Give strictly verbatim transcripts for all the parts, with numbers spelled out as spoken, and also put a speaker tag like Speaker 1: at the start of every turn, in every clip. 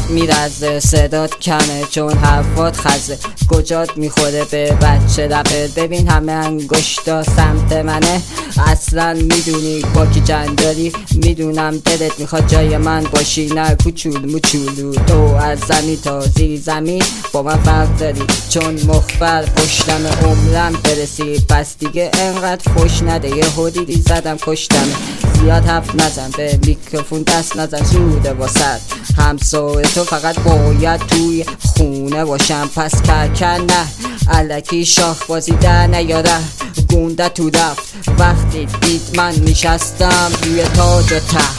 Speaker 1: میرزه، صدات کمه چون حرفات خزه، کجات میخوره به بچه رپر. ببین همه انگشتا سمت منه، اصلا میدونی با کی جنگ داری، میدونم دلت میخواد جای من باشی، نه کوچولو موچولو. تو از زمین تا زیر زمین با من فرق داری، چون مخبر پشتم عمرم برسی، پس دیگه انقدر خوش نده، یه حدیدی زدم کشتم. زیاد حرف نزن، به میکروفون دست نزن، زوده واسد همسایه تو فقط باید توی خونه باشم، پس کرکن نه الکی شاخ بازی در نیاره. گونده تو رفت وقتی دید من نشستم روی تاج و تخت.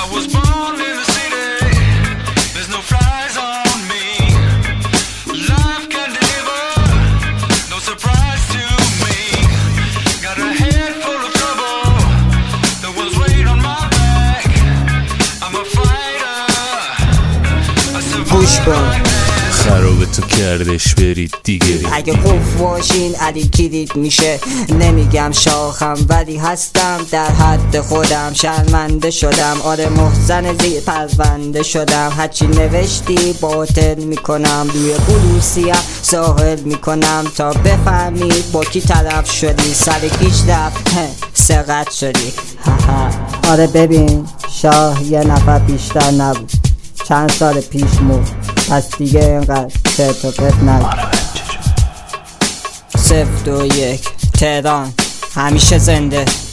Speaker 1: گوش کن
Speaker 2: خرابه تو کردش برید دیگه،
Speaker 1: اگه خوف باشین علی کلید میشه. نمیگم شاخم ولی هستم در حد خودم، شرمنده شدم آره محسن زیر پرونده شدم. هرچی نوشتی باطل میکنم، روی بلوسیم ساحل میکنم تا بفهمی با کی طرف شدی، سر کیش رفت سقط شدی. آره ببین شاه یه نفر بیشتر نبود، چند سال پیش مرد، پس دیگه اینقدر چرت و پرت نگو. صفر دو یک تهران همیشه زنده.